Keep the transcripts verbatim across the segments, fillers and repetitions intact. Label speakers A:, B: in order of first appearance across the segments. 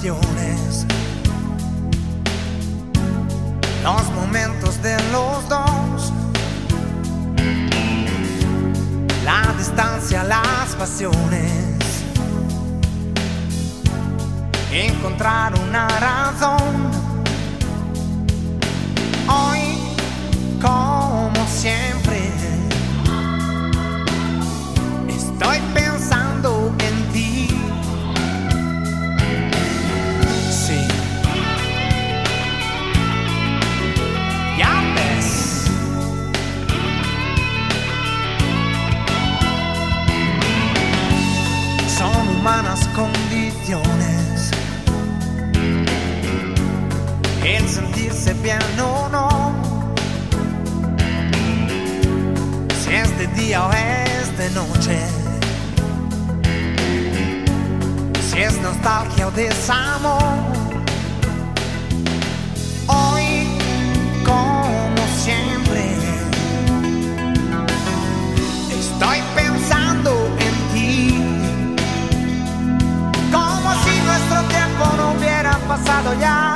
A: vacaciones, los momentos de los dos, la distancia, las pasiones, encontrar una razón. Hoy, como siempre, estoy pensando en ti. Sí, ya ves. Son humanas condiciones, el sentirse bien o no, si es de día o es de noche, si es nostalgia o desamor. Hoy, como siempre, estoy pensando en ti, como si nuestro tiempo no hubiera pasado ya.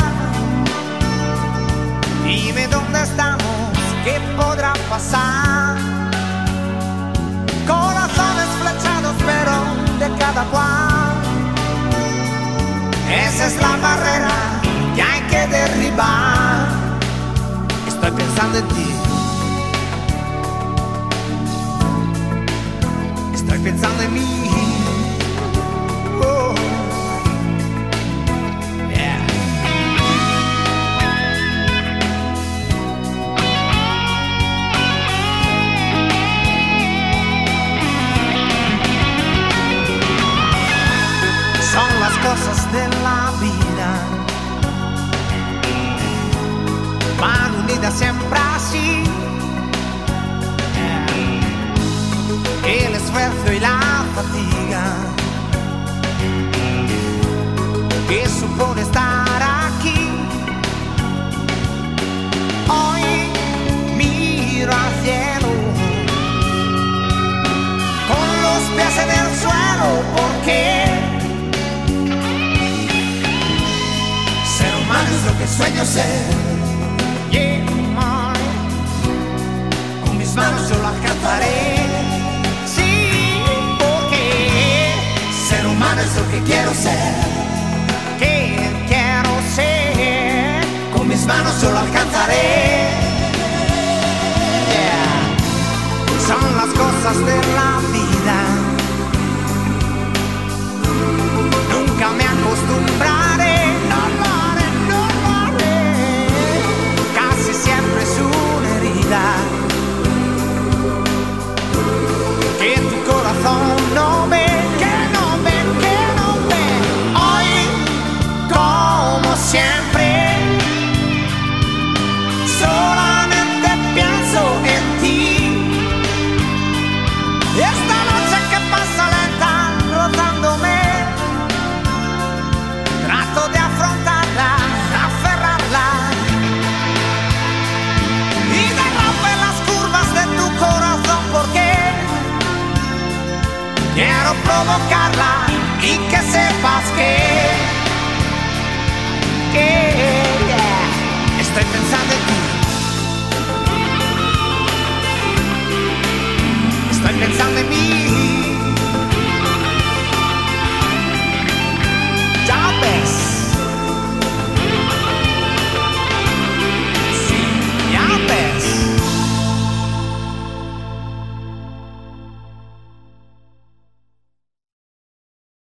A: Dime dónde estamos, qué podrá pasar. Corazones flechados, pero de cada cual. Esa es la barrera que hay que derribar. Estoy pensando en ti. Estoy pensando en mí. Oh. Cosas de la vida van unidas siempre así. El esfuerzo y la fatiga que supone estar aquí. Hoy miro al cielo con los pies en el suelo, porque es lo que sueño ser. Yeah, con mis manos yo lo alcanzaré. Sí, porque ser humano es lo que quiero ser. Que quiero ser. Con mis manos yo lo alcanzaré. Yeah. Son las cosas de la vida. Nunca me acostumbraré. No, no. Siempre es una herida que tu corazón no ve, que no ve, que no ve. Hoy, como siempre, solamente pienso en ti. Esta noche que pasa lenta, rozándome, trato de afrontarla, aferrarla. Quiero provocarla y que sepas que, que